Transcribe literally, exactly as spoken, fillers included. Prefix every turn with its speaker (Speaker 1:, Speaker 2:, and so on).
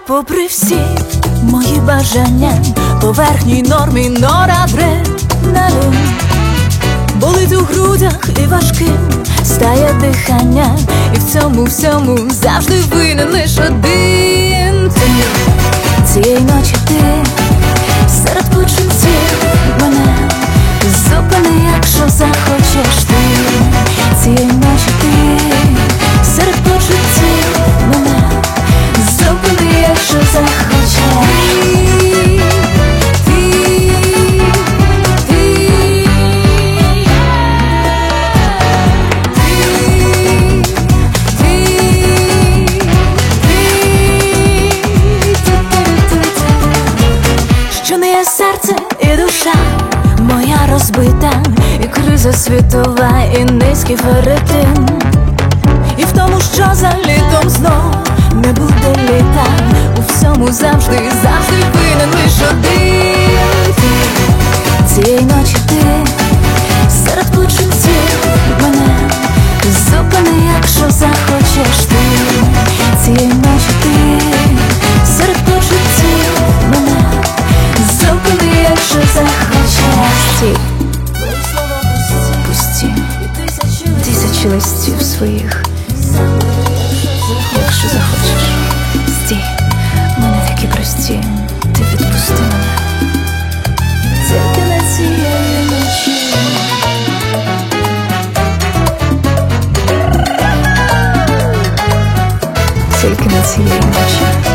Speaker 1: Попри всі мої бажання, поверхній нормі норадреналін болить у грудях і важким стає дихання, і в цьому всьому завжди винен лиш один ти. Цієї ночі ти серед почуттів мене зупини, якщо захочеш ти. Цієї ночі ти серед почуттів мене зупини, якщо захочеш. Що не є серце і душа моя розбита, і криза світова, і низький ферритин, і в тому, що за літом знов не буде літа. У всьому завжди, завжди винен лиш один ти. Цієї ночі ти серед почуттів мене зупини, якщо захочеш ти. Цієї ночі ти серед почуттів мене зупини, якщо захочеш. Стій, пусті тисячі листів своїх, якщо захочеш. Стій, мене такі прості, ти відпусти мене. Тільки на цієї ночі. Тільки на цієї ночі.